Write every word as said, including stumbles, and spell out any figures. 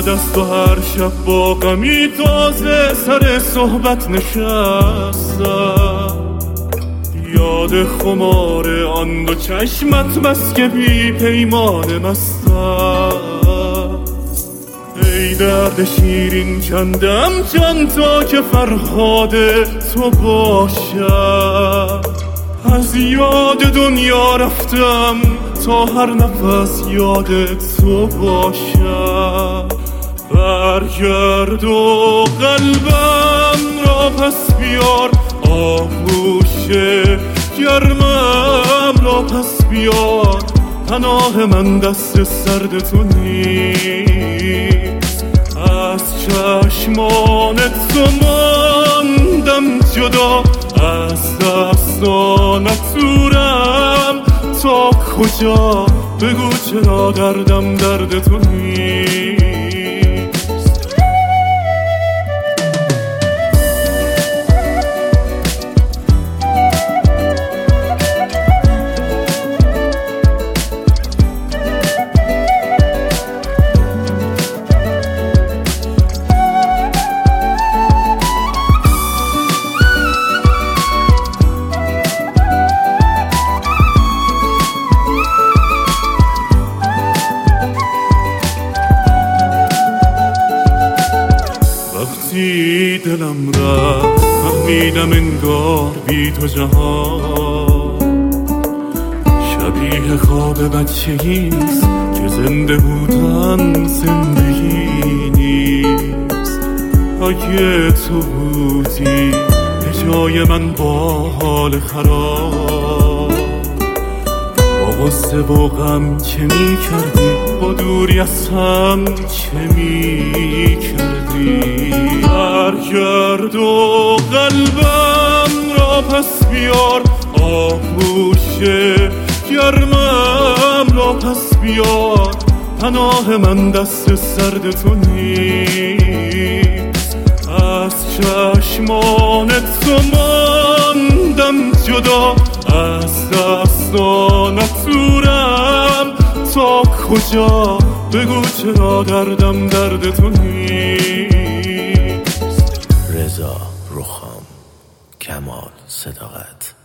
بعد از تو هر شب با غمی تازه سر صحبت نشستم، یاد خمار آن دو چشمت بس که بی پیمان مستم. ای درد شیرین چندم چند تا که فرهاد تو باشم، از یاد دنیا رفتم تا هر نفس یاد تو باشم. برگرد و قلبم را پس بیار، آغوش گرمم را پس بیار. پناه من دست سرد تو نیست، از چشمان تو ماندم جدا. از دستانت دورم تا کجا، بگو چرا دردم درد تو نیست. وقتی دلم رفت فهمیدم انگار بی تو جهان شبیه خواب بچگیست که زنده بودن زندگی نیست. اگه تو بودی به جای من با حال خراب، با غصه و غم چه می کردی، با دوری از هم چه می کردی. برگرد و قلبم را پس بیار، آغوش گرمم را پس بیار. پناه من دست سرد تو نیست، از چشمان تو ماندم جدا. از دستانت دورم تا کجا، بگو چرا دردم درد تو نیست. رضا رخام، کمال صداقت.